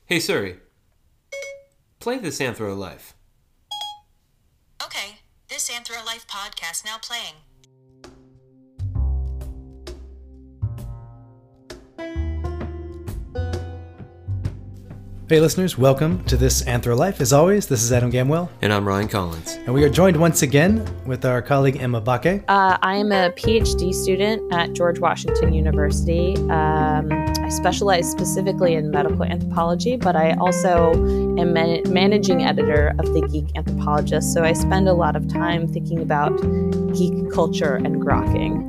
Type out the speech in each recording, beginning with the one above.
Hey Siri, play this Anthro Life. Okay, this Anthro Life podcast now playing. Hey listeners, welcome to this Anthro Life. As always, this is Adam Gamwell. And I'm Ryan Collins. And we are joined once again with our colleague Emma Bakke. I am a PhD student at George Washington University. I specialize specifically in medical anthropology, but I also am managing editor of the Geek Anthropologist. So I spend a lot of time thinking about geek culture and grokking.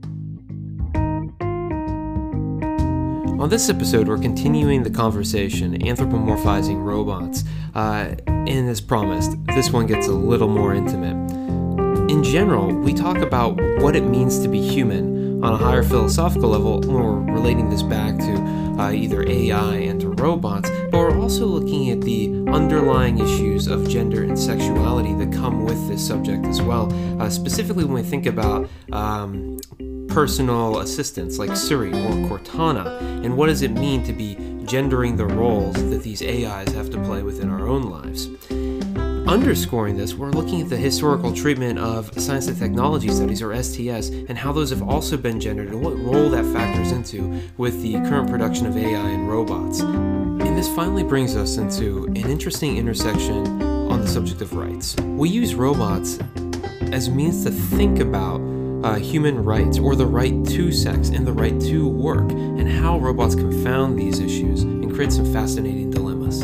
On this episode, we're continuing the conversation, anthropomorphizing robots. And as promised, this one gets a little more intimate. In general, we talk about what it means to be human on a higher philosophical level, when we're relating this back to either AI and to robots, but we're also looking at the underlying issues of gender and sexuality that come with this subject as well. Specifically when we think about personal assistants like Siri or Cortana, and what does it mean to be gendering the roles that these AIs have to play within our own lives. Underscoring this, we're looking at the historical treatment of science and technology studies, or STS, and how those have also been gendered and what role that factors into with the current production of AI and robots. And this finally brings us into an interesting intersection on the subject of rights. We use robots as means to think about human rights, or the right to sex and the right to work, and how robots confound these issues and create some fascinating dilemmas.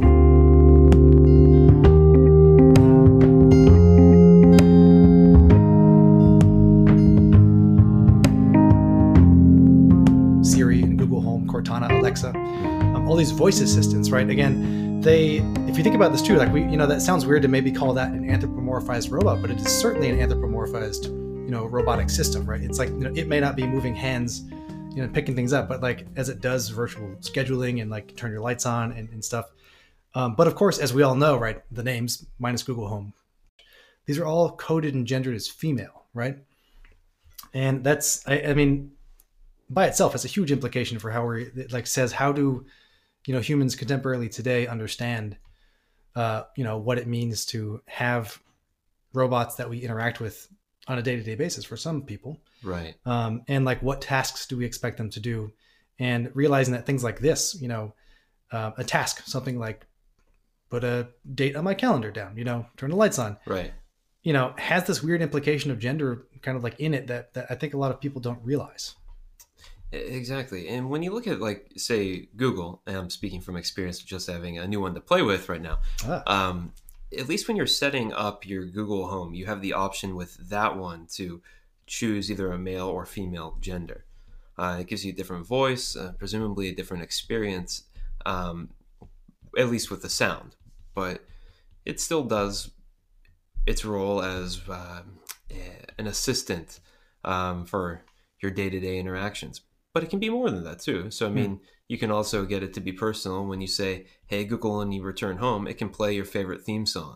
Siri and Google Home, Cortana, Alexa, all these voice assistants, right? Again, if you think about this too, like that sounds weird to maybe call that an anthropomorphized robot, but it is certainly an anthropomorphized robotic system, right? It's like, it may not be moving hands, picking things up, but like as it does virtual scheduling and like turn your lights on and stuff. But of course, as we all know, right, the names minus Google Home, these are all coded and gendered as female, right? And that's, I mean, by itself has a huge implication for how how do, humans contemporarily today understand, what it means to have robots that we interact with on a day-to-day basis for some people. Right. And like, what tasks do we expect them to do? And realizing that things like this, a task, something like put a date on my calendar down, turn the lights on. Right. Has this weird implication of gender kind of like in it that I think a lot of people don't realize. Exactly. And when you look at, like, say, Google, and I'm speaking from experience of just having a new one to play with right now, at least when you're setting up your Google Home, you have the option with that one to choose either a male or female gender. It gives you a different voice, presumably a different experience, at least with the sound. But it still does its role as an assistant for your day-to-day interactions. But it can be more than that too. So, I mean, you can also get it to be personal. When you say, hey, Google, when you return home, it can play your favorite theme song.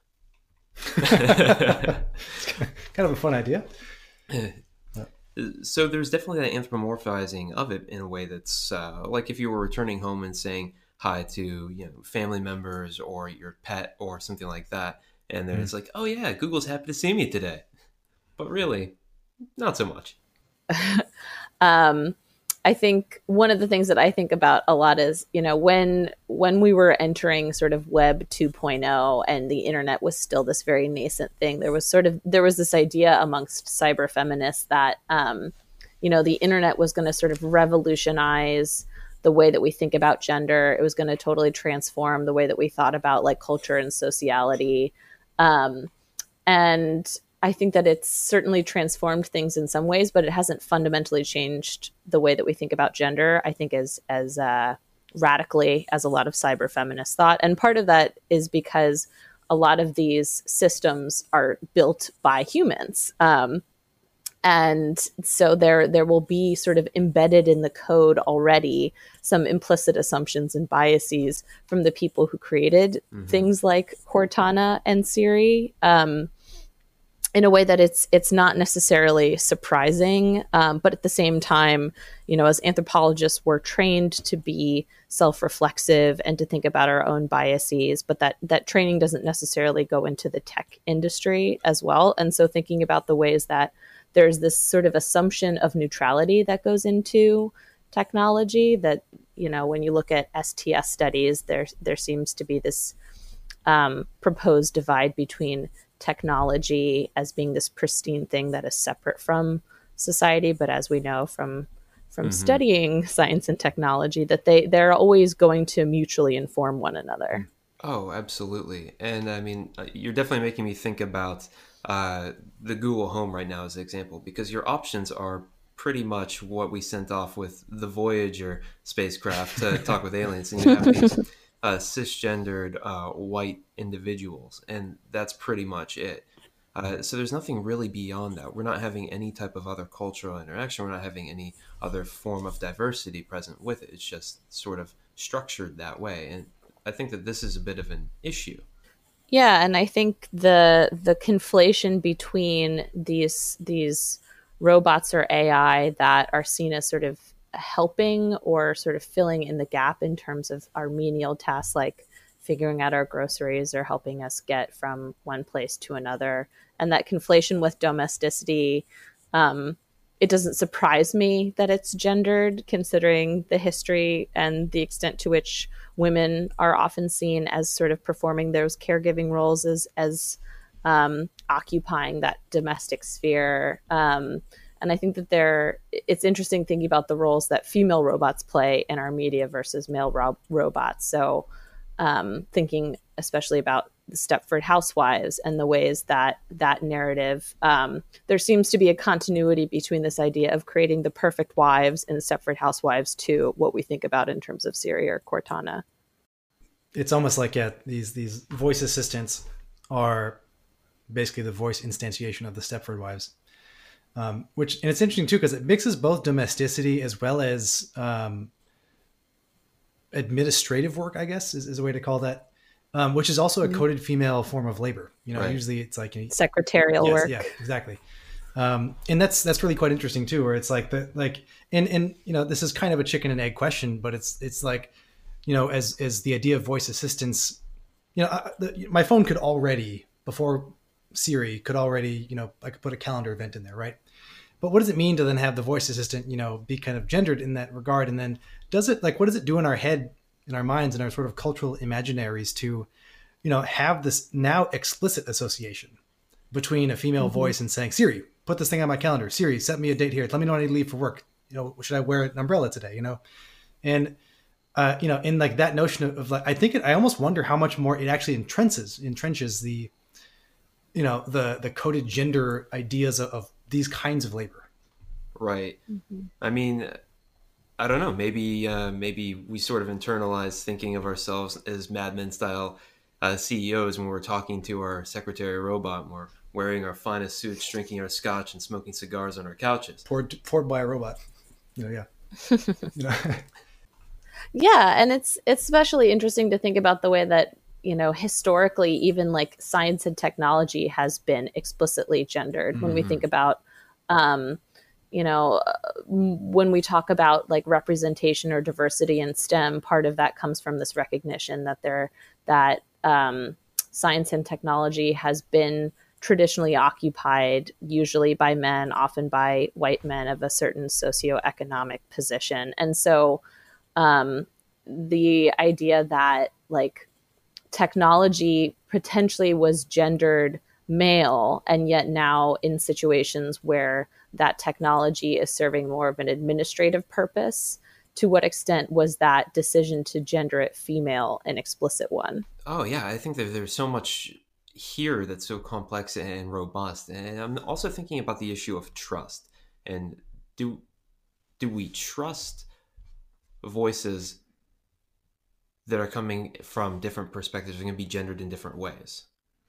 It's kind of a fun idea. So there's definitely that anthropomorphizing of it in a way that's like if you were returning home and saying hi to family members or your pet or something like that. And then it's like, oh yeah, Google's happy to see me today. But really, not so much. I think one of the things that I think about a lot is, when we were entering sort of Web 2.0 and the internet was still this very nascent thing, there was this idea amongst cyber feminists that, the internet was going to sort of revolutionize the way that we think about gender. It was going to totally transform the way that we thought about like culture and sociality. And I think that it's certainly transformed things in some ways, but it hasn't fundamentally changed the way that we think about gender, I think, as radically as a lot of cyber feminists thought. And part of that is because a lot of these systems are built by humans. And so there will be sort of embedded in the code already some implicit assumptions and biases from the people who created things like Cortana and Siri. in a way that it's not necessarily surprising, but at the same time, as anthropologists, we're trained to be self-reflexive and to think about our own biases, but that training doesn't necessarily go into the tech industry as well. And so thinking about the ways that there's this sort of assumption of neutrality that goes into technology, that when you look at STS studies, there seems to be this proposed divide between technology as being this pristine thing that is separate from society, but as we know from studying science and technology, that they're always going to mutually inform one another. Oh, absolutely. And I mean, you're definitely making me think about the Google Home right now as an example, because your options are pretty much what we sent off with the Voyager spacecraft to talk with aliens. And you have these cisgendered white individuals, and that's pretty much it. So there's nothing really beyond that. We're not having any type of other cultural interaction. We're not having any other form of diversity present with it. It's just sort of structured that way. And I think that this is a bit of an issue. Yeah, and I think the conflation between these robots or AI that are seen as sort of helping or sort of filling in the gap in terms of our menial tasks, like figuring out our groceries or helping us get from one place to another, and that conflation with domesticity, it doesn't surprise me that it's gendered, considering the history and the extent to which women are often seen as sort of performing those caregiving roles as occupying that domestic sphere. And I think that it's interesting thinking about the roles that female robots play in our media versus male robots. So thinking especially about the Stepford Housewives and the ways that narrative, there seems to be a continuity between this idea of creating the perfect wives in Stepford Housewives to what we think about in terms of Siri or Cortana. It's almost like, these voice assistants are basically the voice instantiation of the Stepford Wives. And it's interesting too, because it mixes both domesticity as well as administrative work, I guess is a way to call that, which is also a coded female form of labor. Right. Usually it's like secretarial work. Yeah, exactly. And that's really quite interesting too, where it's like and this is kind of a chicken and egg question, but it's like, as the idea of voice assistance, my phone could already, before Siri, could already, I could put a calendar event in there, right? But what does it mean to then have the voice assistant, be kind of gendered in that regard? And then what does it do in our head, in our minds, in our sort of cultural imaginaries to, have this now explicit association between a female voice and saying, Siri, put this thing on my calendar. Siri, set me a date here. Let me know when I need to leave for work. Should I wear an umbrella today? And, in like that notion of like, I almost wonder how much more it actually entrenches the, the coded gender ideas of these kinds of labor. Right. Mm-hmm. I mean, I don't know. Maybe we sort of internalize thinking of ourselves as Mad Men style CEOs when we're talking to our secretary robot, and we're wearing our finest suits, drinking our scotch, and smoking cigars on our couches. Poured by a robot. Yeah. Yeah, and it's especially interesting to think about the way that historically, even like science and technology has been explicitly gendered. Mm-hmm. When we think about, when we talk about like representation or diversity in STEM, part of that comes from this recognition that science and technology has been traditionally occupied, usually by men, often by white men of a certain socioeconomic position. And so the idea that like technology potentially was gendered male, and yet now in situations where that technology is serving more of an administrative purpose, to what extent was that decision to gender it female an explicit one? Oh yeah, I think that there's so much here that's so complex and robust. And I'm also thinking about the issue of trust. And do we trust voices that are coming from different perspectives are going to be gendered in different ways?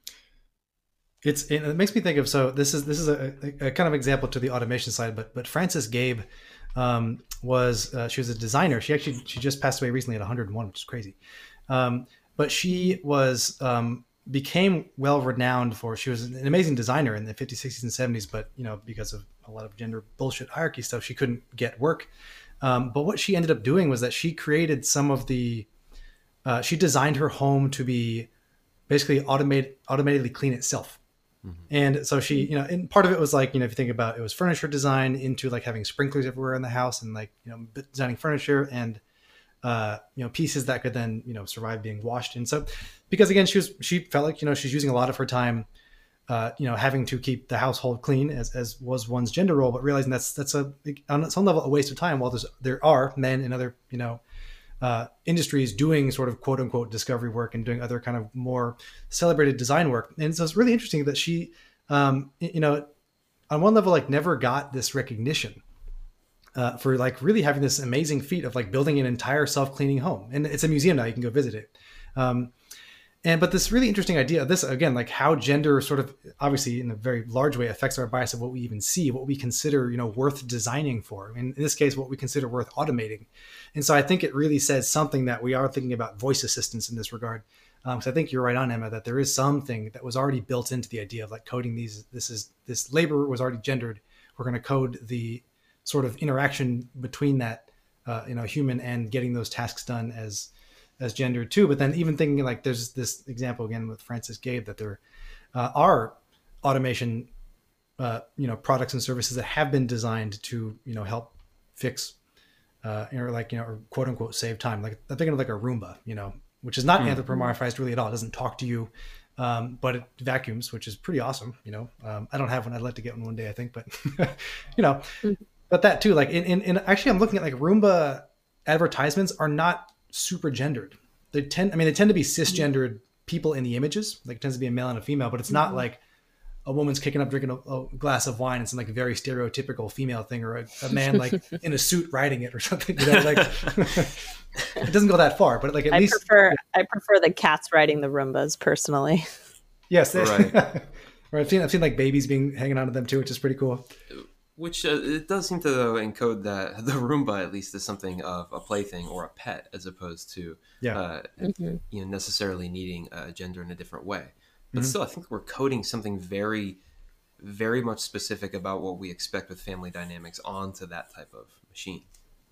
It makes me think of, so this is a kind of example to the automation side, but Frances Gabe she was a designer. She just passed away recently at 101, which is crazy. But she was became well renowned for, she was an amazing designer in the 50s, 60s, and 70s, but because of a lot of gender bullshit hierarchy stuff, she couldn't get work. But what she ended up doing was that she created some of the, she designed her home to be basically automatically clean itself. Mm-hmm. And so she, and part of it was like, if you think about it, was furniture design into like having sprinklers everywhere in the house and like, designing furniture and, pieces that could then, survive being washed. And so, because again, she felt like, she's using a lot of her time, having to keep the household clean as was one's gender role, but realizing that's on some level a waste of time. While there are men in other, industries doing sort of quote unquote discovery work and doing other kind of more celebrated design work. And so it's really interesting that she, on one level, like never got this recognition for like really having this amazing feat of like building an entire self-cleaning home. And it's a museum now, you can go visit it. But this really interesting idea of this, again, like how gender sort of obviously in a very large way affects our bias of what we even see, what we consider, worth designing for. And in this case, what we consider worth automating. And so I think it really says something that we are thinking about voice assistants in this regard. So I think you're right on, Emma, that there is something that was already built into the idea of like coding this labor was already gendered. We're going to code the sort of interaction between that, human and getting those tasks done as gendered too. But then even thinking like there's this example again with Francis Gabe that there are automation, products and services that have been designed to, help fix, or quote unquote save time. Like I'm thinking of like a Roomba, which is not anthropomorphized really at all. It doesn't talk to you, but it vacuums, which is pretty awesome. I don't have one. I'd like to get one day, I think, but but that too, like in actually I'm looking at like Roomba advertisements are not super gendered. They tend to be cisgendered people in the images. Like it tends to be a male and a female, but it's not like a woman's kicking up drinking a glass of wine. It's like a very stereotypical female thing, or a man like in a suit riding it or something. Like it doesn't go that far, but like at least I prefer the cats riding the Roombas personally. Yes, right. Or I've seen like babies hanging onto them too, which is pretty cool. Which it does seem to though encode that the Roomba at least is something of a plaything or a pet, as opposed to necessarily needing a gender in a different way. But still, I think we're coding something very, very much specific about what we expect with family dynamics onto that type of machine.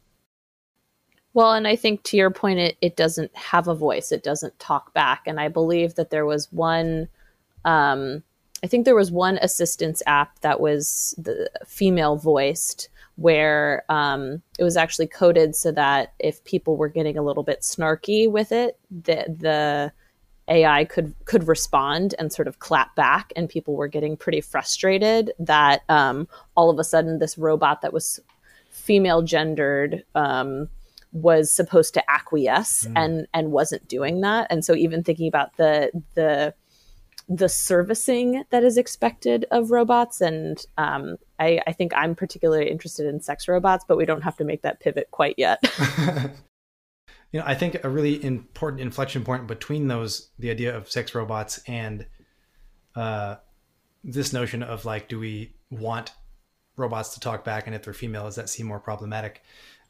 Well, and I think to your point, it doesn't have a voice. It doesn't talk back. And I believe that there was one. I think there was one assistance app that was the female voiced where it was actually coded so that if people were getting a little bit snarky with it, the AI could respond and sort of clap back, and people were getting pretty frustrated that all of a sudden this robot that was female gendered was supposed to acquiesce and wasn't doing that. And so even thinking about the servicing that is expected of robots. And I think I'm particularly interested in sex robots, but we don't have to make that pivot quite yet. I think a really important inflection point between the idea of sex robots and this notion of like, do we want robots to talk back? And if they're female, does that seem more problematic?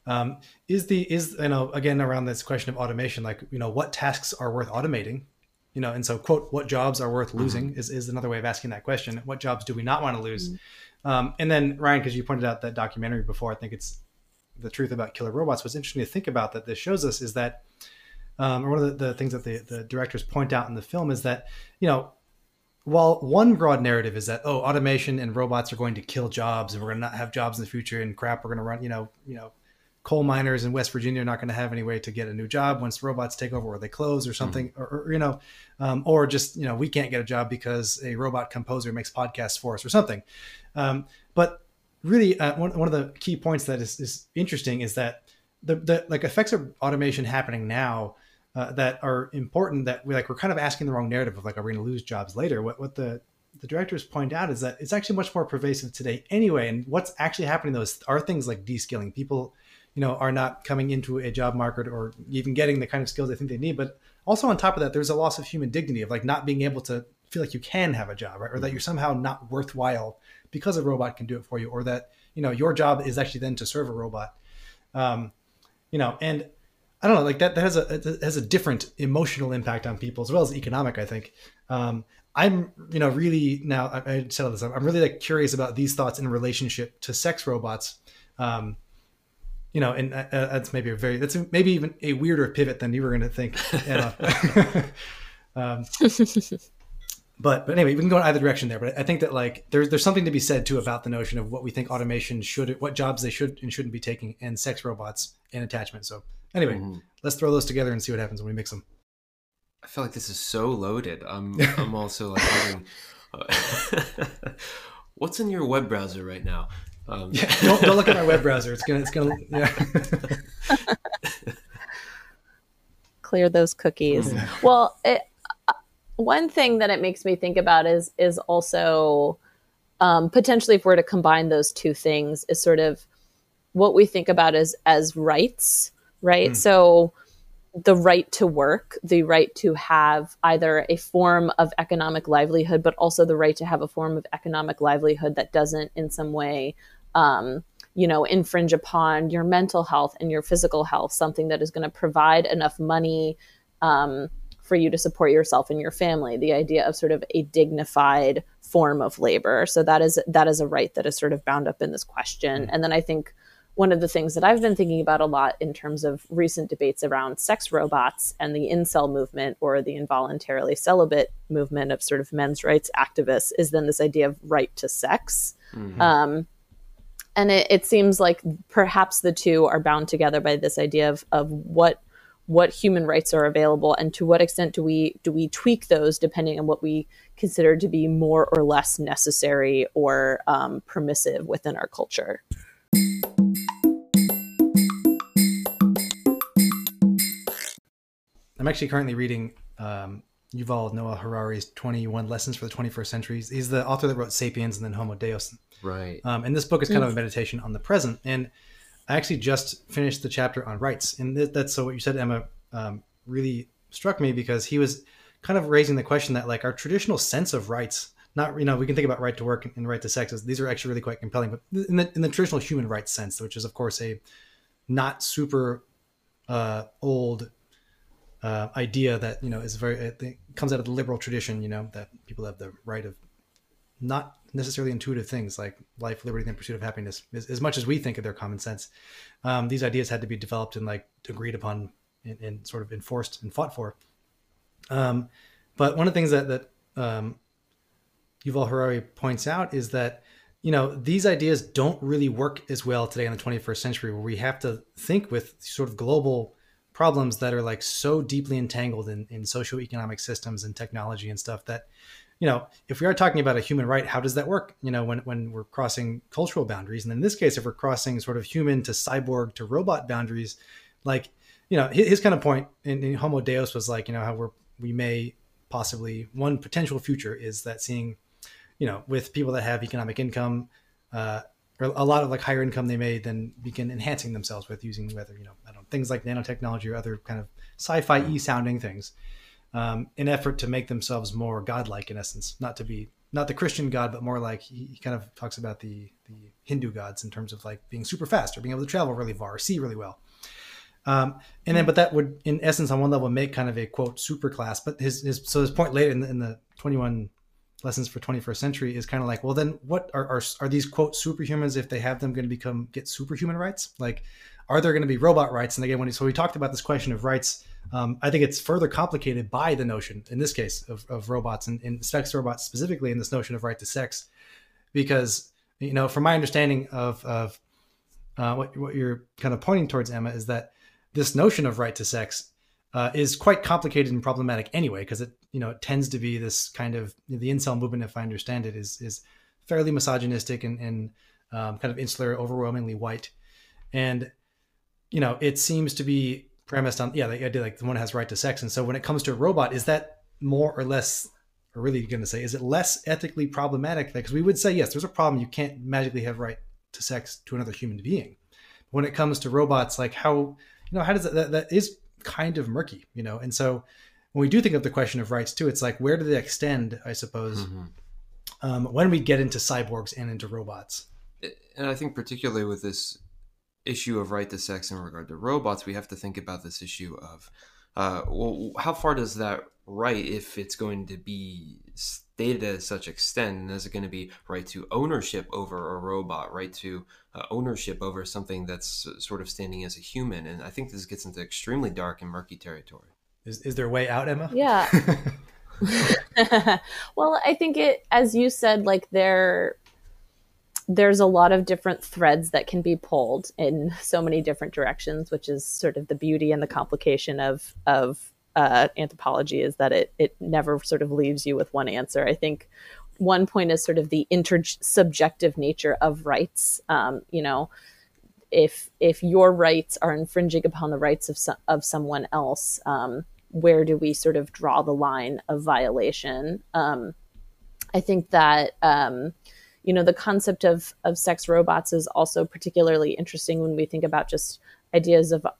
Again, around this question of automation, like, what tasks are worth automating? And so, quote, what jobs are worth losing is another way of asking that question. What jobs do we not want to lose? And then, Ryan, because you pointed out that documentary before, I think it's The Truth About Killer Robots. What's interesting to think about that this shows us is that, one of the things that the directors point out in the film is that, while one broad narrative is that, automation and robots are going to kill jobs and we're going to not have jobs in the future and crap, we're going to run, coal miners in West Virginia are not going to have any way to get a new job once robots take over or they close or something, or just, we can't get a job because a robot composer makes podcasts for us or something. But really, one of the key points that is interesting is that the like effects of automation happening now that are important, that we're kind of asking the wrong narrative of like, are we going to lose jobs later? What the directors point out is that it's actually much more pervasive today anyway. And what's actually happening though are things like de-skilling. People are not coming into a job market or even getting the kind of skills they think they need. But also on top of that, there's a loss of human dignity of like not being able to feel like you can have a job, right? Or that you're somehow not worthwhile because a robot can do it for you, or that, your job is actually then to serve a robot. And I don't know, like that has a different emotional impact on people as well as economic, I think. I'm, really now I said all this, I'm really like curious about these thoughts in relationship to sex robots. And that's maybe even a weirder pivot than you were going to think. But anyway, we can go in either direction there. But I think that like there's something to be said too about the notion of what we think automation what jobs they should and shouldn't be taking, and sex robots and attachment. So anyway, let's throw those together and see what happens when we mix them. I feel like this is so loaded. I'm also like having, what's in your web browser right now? Don't look at my web browser. It's gonna yeah. Clear those cookies. Well, one thing that it makes me think about is also potentially, if we're to combine those two things, is sort of what we think about as rights, right? So the right to work, the right to have either a form of economic livelihood, but also the right to have a form of economic livelihood that doesn't in some way, infringe upon your mental health and your physical health, something that is going to provide enough money for you to support yourself and your family, the idea of sort of a dignified form of labor. So that is a right that is sort of bound up in this question. And then I think one of the things that I've been thinking about a lot in terms of recent debates around sex robots and the incel movement, or the involuntarily celibate movement of sort of men's rights activists, is then this idea of right to sex. And it seems like perhaps the two are bound together by this idea of what human rights are available, and to what extent do we tweak those depending on what we consider to be more or less necessary or permissive within our culture. I'm actually currently reading Yuval Noah Harari's 21 Lessons for the 21st Century. He's the author that wrote *Sapiens* and then *Homo Deus*. Right. And this book is kind of a meditation on the present. And I actually just finished the chapter on rights. And that's so what you said, Emma, really struck me, because he was kind of raising the question that like our traditional sense of rights, not, we can think about right to work and right to sex. These are actually really quite compelling, but in the traditional human rights sense, which is of course a not super old idea that, is it comes out of the liberal tradition, that people have the right of not necessarily intuitive things like life, liberty, and the pursuit of happiness, as much as we think of their common sense. These ideas had to be developed and like agreed upon and sort of enforced and fought for. But one of the things that Yuval Harari points out is that, these ideas don't really work as well today in the 21st century, where we have to think with sort of global problems that are like so deeply entangled in socioeconomic systems and technology and stuff that, if we are talking about a human right, how does that work? When we're crossing cultural boundaries, and in this case, if we're crossing sort of human to cyborg to robot boundaries, like, his kind of point in *Homo Deus* was like, how we may possibly, one potential future is that seeing, with people that have economic income, or a lot of like higher income, they may then begin enhancing themselves with using whether, things like nanotechnology or other kind of sci-fi sounding things, in effort to make themselves more godlike, in essence, not the Christian God, but more like he kind of talks about the Hindu gods in terms of like being super fast or being able to travel really far or see really well. But that would, in essence, on one level, make kind of a quote super class. But his point later in the 21 Lessons for 21st Century is kind of like, well, then what are these quote superhumans, if they have them, going to get superhuman rights? Like, are there going to be robot rights? And again, so we talked about this question of rights, I think it's further complicated by the notion, in this case, of robots and sex robots specifically, in this notion of right to sex, because, from my understanding of what you're kind of pointing towards, Emma, is that this notion of right to sex is quite complicated and problematic anyway, because it tends to be this kind of, the incel movement, if I understand it, is fairly misogynistic and kind of insular, overwhelmingly white. And, it seems to be premised on, the idea like the one has right to sex. And so when it comes to a robot, is that more or less, or really going to say, is it less ethically problematic? Because we would say, yes, there's a problem. You can't magically have right to sex to another human being. When it comes to robots, like how does that is kind of murky, And so when we do think of the question of rights too, it's like, where do they extend, I suppose, when we get into cyborgs and into robots? And I think particularly with this issue of right to sex in regard to robots, we have to think about this issue of, well, how far does that right, if it's going to be stated as such extent, and is it going to be right to ownership over a robot, right to ownership over something that's sort of standing as a human? And I think this gets into extremely dark and murky territory. Is there a way out, Emma? Yeah. Well, I think it, as you said, like there's a lot of different threads that can be pulled in so many different directions, which is sort of the beauty and the complication of anthropology, is that it never sort of leaves you with one answer. I think one point is sort of the intersubjective nature of rights. You know, if your rights are infringing upon the rights of someone else, where do we sort of draw the line of violation? I think that you know, the concept of sex robots is also particularly interesting when we think about just ideas of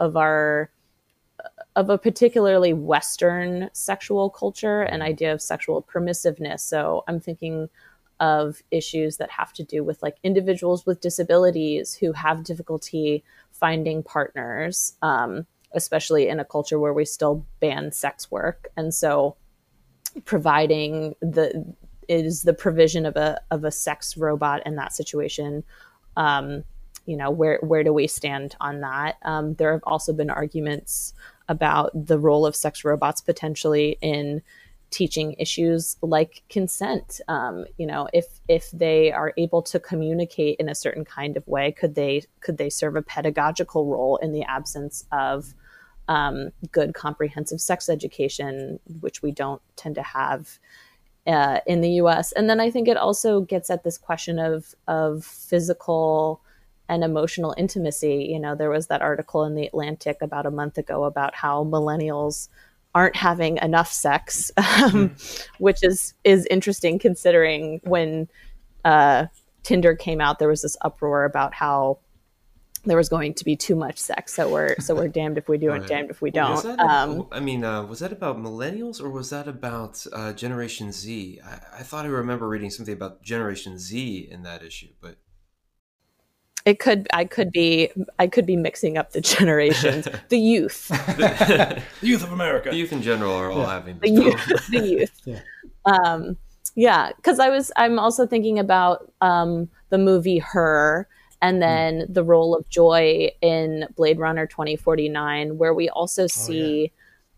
a particularly Western sexual culture and idea of sexual permissiveness. So I'm thinking of issues that have to do with like individuals with disabilities who have difficulty finding partners, especially in a culture where we still ban sex work. And so providing the provision of a sex robot in that situation, you know, where do we stand on that? There have also been arguments about the role of sex robots potentially in teaching issues like consent. You know, if they are able to communicate in a certain kind of way, could they serve a pedagogical role in the absence of good comprehensive sex education, which we don't tend to have in the US? And then I think it also gets at this question of physical and emotional intimacy. You know, there was that article in The Atlantic about a month ago about how millennials aren't having enough sex, which is interesting considering when Tinder came out, there was this uproar about how there was going to be too much sex. So we're damned if we do and damned if we don't. Was that about millennials, or was that about Generation Z? I thought I remember reading something about Generation Z in that issue, but I could be mixing up the generations. The youth, the youth of America, the youth in general are all having the youth. Yeah. Because I'm also thinking about the movie Her, and then the role of joy in Blade Runner 2049, where we also see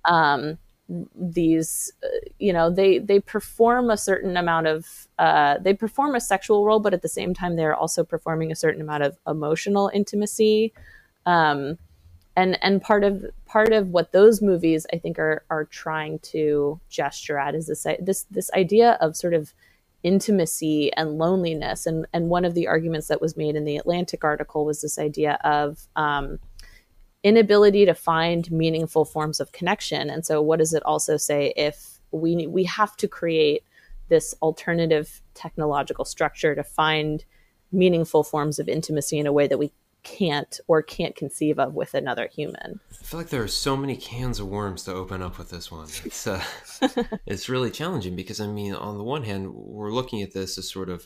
these, you know, they perform a certain amount of, they perform a sexual role, but at the same time, they're also performing a certain amount of emotional intimacy. And part of what those movies, I think, are trying to gesture at is this idea of sort of intimacy and loneliness. And one of the arguments that was made in the Atlantic article was this idea of inability to find meaningful forms of connection. And so what does it also say if we have to create this alternative technological structure to find meaningful forms of intimacy in a way that we can't conceive of with another human? I feel like there are so many cans of worms to open up with this one. It's it's really challenging because, I mean, on the one hand, we're looking at this as sort of,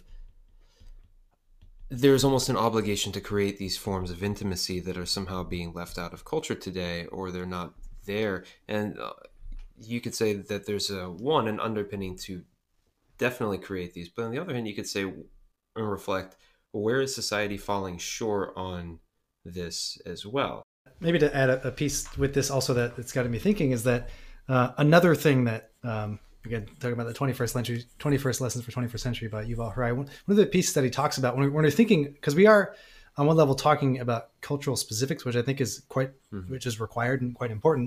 there's almost an obligation to create these forms of intimacy that are somehow being left out of culture today, or they're not there. And you could say that there's an underpinning to definitely create these, but on the other hand, you could say and reflect, where is society falling short on this as well? Maybe to add a piece with this also that's got me thinking is that another thing that, again, talking about the 21st Lessons for 21st Century by Yuval Harari, one of the pieces that he talks about when we're thinking, because we are on one level talking about cultural specifics, which I think is which is required and quite important.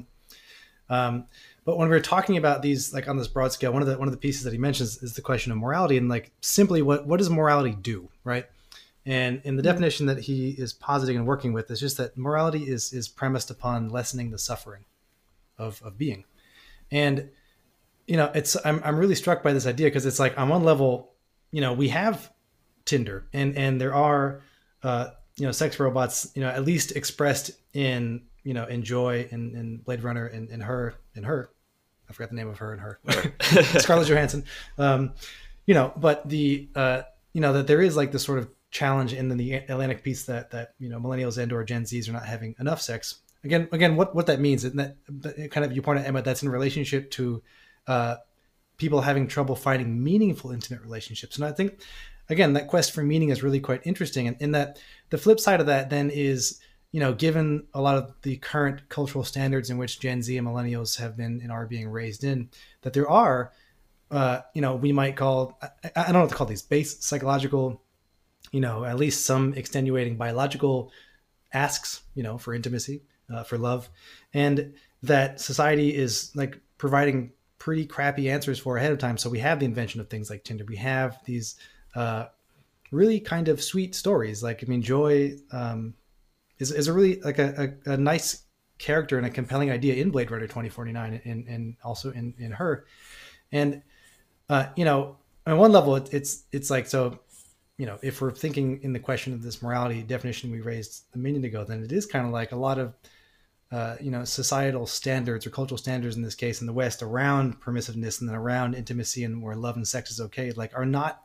But when we're talking about these, like on this broad scale, one of the pieces that he mentions is the question of morality, and like simply what does morality do, right? And in the definition that he is positing and working with is just that morality is premised upon lessening the suffering of being. And, you know, I'm really struck by this idea because it's like on one level, you know, we have Tinder and there are, you know, sex robots, you know, at least expressed in, you know, in Joy and Blade Runner and Her. I forgot the name of Her and Her. Scarlett Johansson. You know, but the, you know, that there is like this sort of challenge in the Atlantic piece that millennials and or Gen Zs are not having enough sex. Again, what that means, and that kind of, you point out, Emma, that's in relationship to people having trouble finding meaningful intimate relationships. And I think, again, that quest for meaning is really quite interesting. And in that, the flip side of that then is, given a lot of the current cultural standards in which Gen Z and millennials have been and are being raised in, that there are, we might call, I don't know what to call these, base psychological, at least some extenuating biological asks, for intimacy, for love, and that society is like providing pretty crappy answers for ahead of time. So we have the invention of things like Tinder. We have these really kind of sweet stories. Like, Joy is a really like a nice character and a compelling idea in Blade Runner 2049 and also in her. And, on one level, it's like, so, if we're thinking in the question of this morality definition we raised a minute ago, then it is kind of like a lot of, societal standards or cultural standards in this case in the West around permissiveness and then around intimacy and where love and sex is okay, like are not,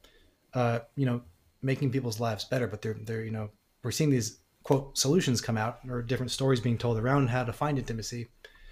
making people's lives better, but they're, we're seeing these quote solutions come out or different stories being told around how to find intimacy,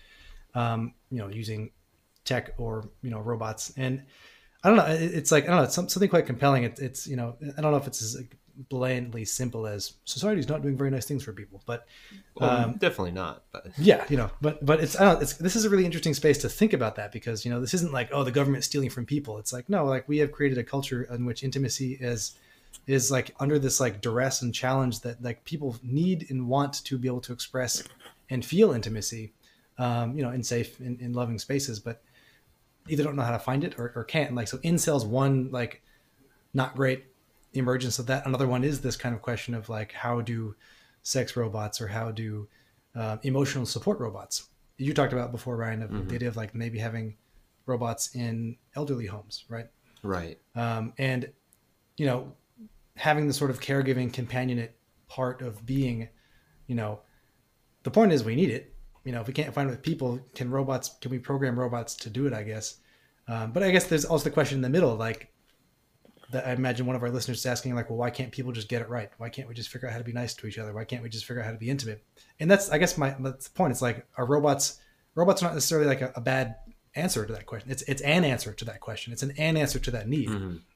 using tech or, robots. And I don't know, it's like, I don't know, it's something quite compelling. It's, I don't know if it's as blandly simple as society's not doing very nice things for people, but definitely not. But yeah, but it's, I don't know, this is a really interesting space to think about that, because this isn't like, oh, the government's stealing from people. It's like, no, like we have created a culture in which intimacy is like under this like duress and challenge that like people need and want to be able to express and feel intimacy, in safe in loving spaces, but either don't know how to find it or can't. Like, so incels, one like not great emergence of that. Another one is this kind of question of like, how do sex robots or how do emotional support robots, you talked about before, Ryan, of the idea of like maybe having robots in elderly homes, right? And having the sort of caregiving companionate part of being, the point is we need it. If we can't find it with people, can we program robots to do it, I guess. But I guess there's also the question in the middle, like, that I imagine one of our listeners is asking, like, well, why can't people just get it right? Why can't we just figure out how to be nice to each other? Why can't we just figure out how to be intimate? And that's, I guess, that's the point. It's like, are robots are not necessarily like a bad answer to that question. It's an answer to that question. It's an answer to that need,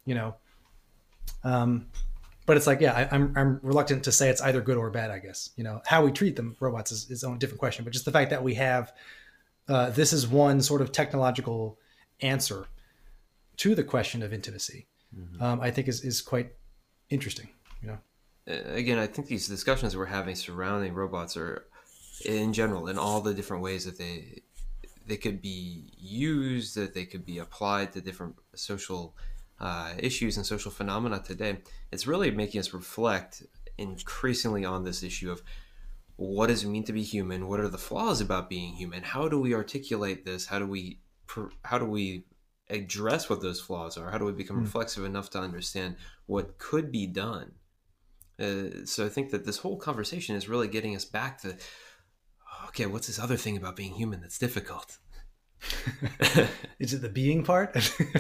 but it's like, yeah, I'm reluctant to say it's either good or bad, I guess. How we treat them, robots, is a different question. But just the fact that we have, this is one sort of technological answer to the question of intimacy, I think is quite interesting. Again, I think these discussions that we're having surrounding robots are, in general, in all the different ways that they could be used, that they could be applied to different social issues and social phenomena today, it's really making us reflect increasingly on this issue of what does it mean to be human? What are the flaws about being human? How do we articulate this? How do we address what those flaws are? How do we become reflexive enough to understand what could be done? So I think that this whole conversation is really getting us back to, okay, what's this other thing about being human that's difficult? Is it the being part?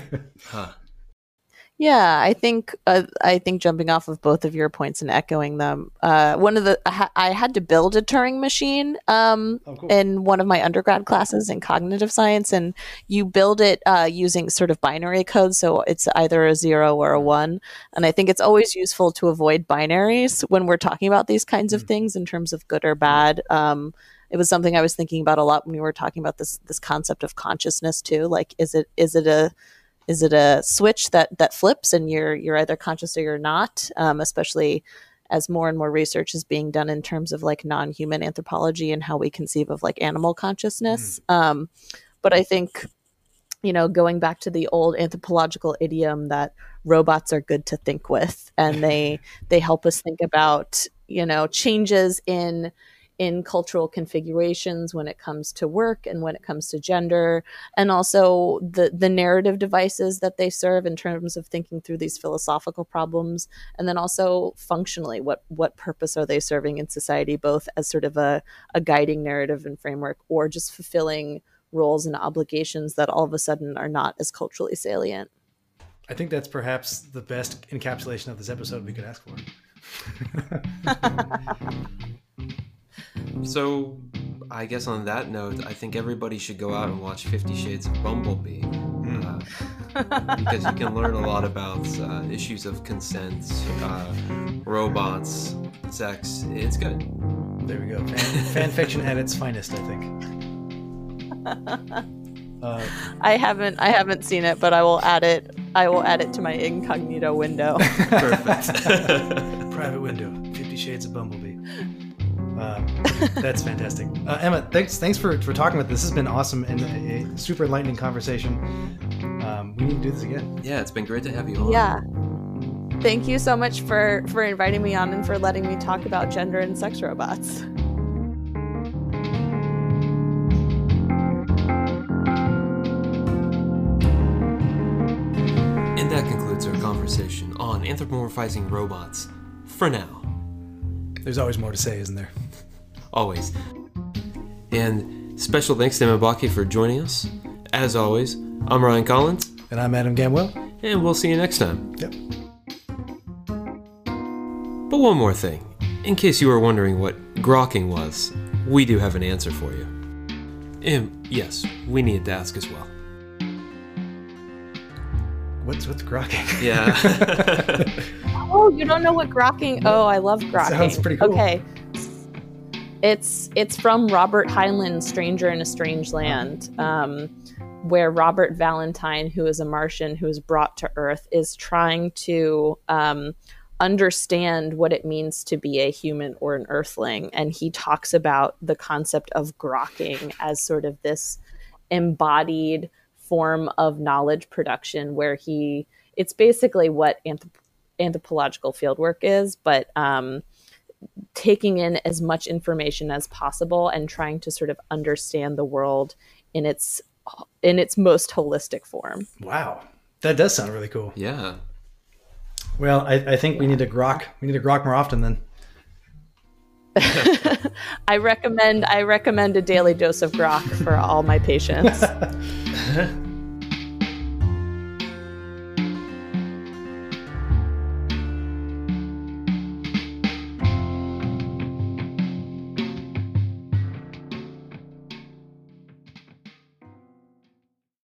Yeah, I think jumping off of both of your points and echoing them, I had to build a Turing machine cool. in one of my undergrad classes in cognitive science, and you build it using sort of binary code, so it's either a 0 or a 1. And I think it's always useful to avoid binaries when we're talking about these kinds of things in terms of good or bad. It was something I was thinking about a lot when we were talking about this concept of consciousness too. Like, is it a switch that flips and you're either conscious or you're not, especially as more and more research is being done in terms of like non-human anthropology and how we conceive of like animal consciousness. But I think, going back to the old anthropological idiom that robots are good to think with, and they help us think about, changes in cultural configurations when it comes to work and when it comes to gender, and also the narrative devices that they serve in terms of thinking through these philosophical problems, and then also functionally what purpose are they serving in society, both as sort of a guiding narrative and framework, or just fulfilling roles and obligations that all of a sudden are not as culturally salient. I think that's perhaps the best encapsulation of this episode we could ask for. So, I guess on that note, I think everybody should go out and watch 50 Shades of Bumblebee. Because you can learn a lot about issues of consent, robots, sex. It's good. There we go. Fan fiction at its finest, I think. I haven't seen it, but I will add it to my incognito window. Perfect. Private window. 50 Shades of Bumblebee. That's fantastic. Emma, thanks for talking with us. This has been awesome and a super enlightening conversation. We need to do this again. Yeah, it's been great to have you on. Yeah. Thank you so much for inviting me on and for letting me talk about gender and sex robots. And that concludes our conversation on anthropomorphizing robots. For now. There's always more to say, isn't there? Always. And special thanks to Emma Bakke for joining us. As always, I'm Ryan Collins. And I'm Adam Gamwell. And we'll see you next time. Yep. But one more thing. In case you were wondering what grokking was, we do have an answer for you. And yes, we needed to ask as well. What's grokking? Yeah. Oh, you don't know what grokking? Oh, I love grokking. Sounds pretty cool. Okay. It's from Robert Heinlein's Stranger in a Strange Land, where Robert Valentine, who is a Martian who is brought to Earth, is trying to understand what it means to be a human or an Earthling. And he talks about the concept of grokking as sort of this embodied form of knowledge production where it's basically what anthropological fieldwork is, but taking in as much information as possible and trying to sort of understand the world in its most holistic form. Wow. That does sound really cool. Yeah. Well, I think we need to grok. We need to grok more often then. I recommend a daily dose of grok for all my patients.